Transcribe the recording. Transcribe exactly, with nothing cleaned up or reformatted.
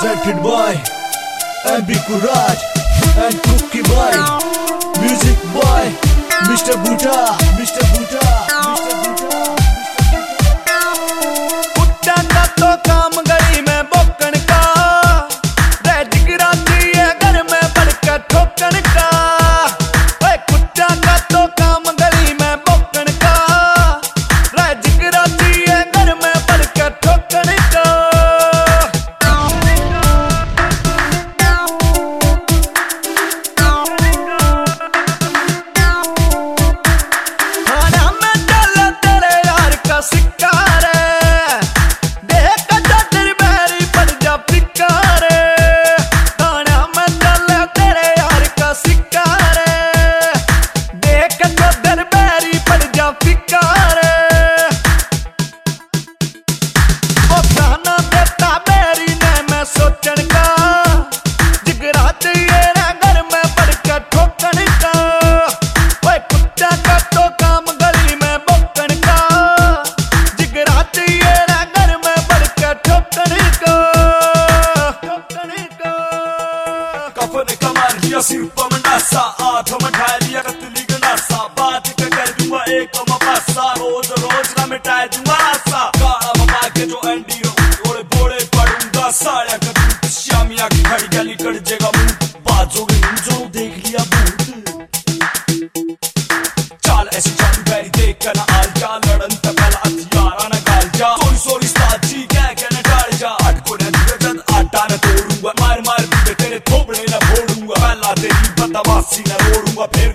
Presented by M B Kuraj and Cookie Boy. Music by Mister Buddha, Mister Buddha, Mister Buddha. कुत्ता का तो काम गली में बोकन का, रे जिगरा दिए घर में बढ़कर ठोकन का। ओए कुत्ता का तो काम गली में बोकन का, रे जिगरा दिए घर में बढ़कर ठोकन का। सिर पर मनासा आठ मिठा लिया कतली गनासा बात का कर दूंगा एक मपासा रोज रोज ना मिटाए दूंगा आसा काला बाबा के जो एंडी थोड़े बोड़े पड़ूंगा साया कर श्यामिया की खड़ी गली कट जेगा मुंह बाजोगे जो देख लिया भूत चाल ऐसी चालू बैरी देख कर ना आल जा लड़न तकला हथियारा ना गाल जा सोरी सोरी साची क्या कहना टाल जा अटको ना जद आटा ना तोड़ूंगा मार मार तेरे थोबड़े ना फोड़ूंगा तेरी बदमाशी न रोड़ूंगा फिर